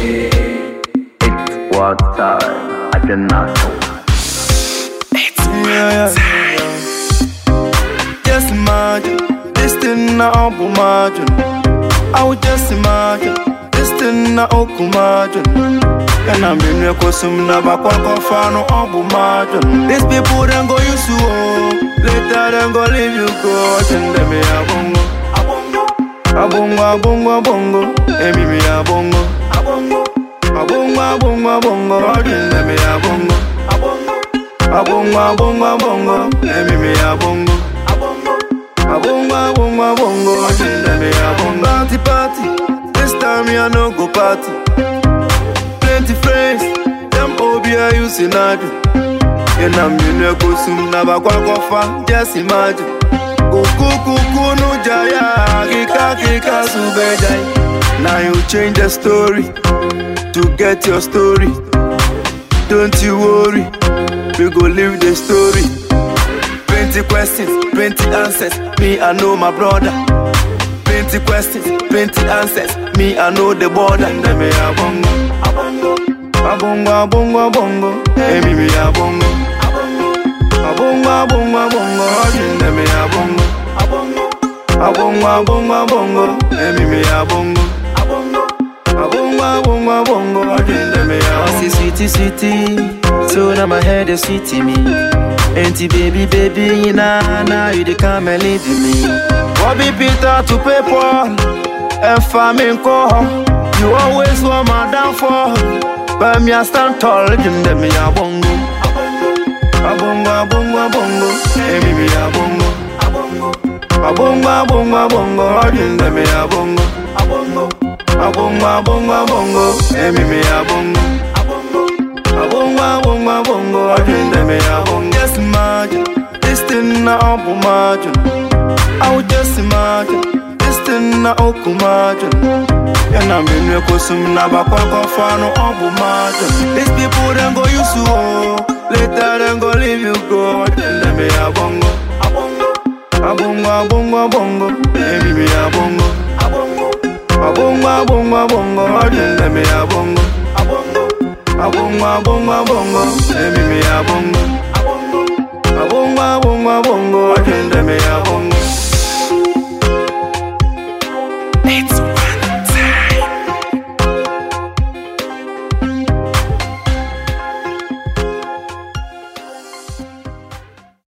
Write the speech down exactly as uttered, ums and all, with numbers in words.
It's what time? I cannot know. It's yeah, yeah, yeah. Just imagine this thing na obu imagine. I would just imagine this thing na oku imagine. And I'm in your costume na bakwa kofano obu imagine. These people then go use you oh. Later then go leave you go. Tell them me abongo, abongo, abongo, abongo. Emi me abongo, abongo, abongo, abongo, abongo. Tell them me abongo, abongo, abongo, abongo. Emi me abongo, abongo, abongo, abongo. Tell them me abongo. Party, party. This time me I no go party. Plenty friends, them O B I you see nadu. And I'm in your costume, never quack off, just imagine. Kuku kuku no jaya, kika kika subejai. Now you change the story to get your story. Don't you worry, we go live the story. Plenty questions, plenty answers. Me I know my brother. Plenty questions, plenty answers. Me I know the border. And me abongo, abongo, abongo, abongo, abongo. Emi me abongo. Abongo, abongo, abongo, tell me abongo, abongo, abongo, abongo, abongo, emi me abongo, abongo, abongo, abongo, abongo, tell me abongo. Sweetie, sweetie, so now my head is sweetie me. Auntie baby, baby, nah, nah, you dey come and leave me. Bobby Peter to pay Paul, and famine call. You always want my downfall, but me I stand tall, tell me abongo. Abongo, abongo, abongo, emi me abongo, abongo, abongo, abongo, abongo, tell me abongo, abongo, abongo, abongo, abongo, emi me abongo, abongo, abongo, abongo, abongo, tell me abongo. Just imagine this thing na obu imagine. I would just imagine this thing na oku imagine. And I'm in your costume na bakwa kofano obu imagine. These people then go use you oh. Later then go leave you go. Tell them me abongo, abongo, abongo, abongo, abongo. Emi me abongo, abongo, abongo, abongo, abongo. Tell them me abongo, abongo, abongo, abongo, abongo. Emi me abongo, abongo, abongo, abongo, abongo. Tell them me abongo.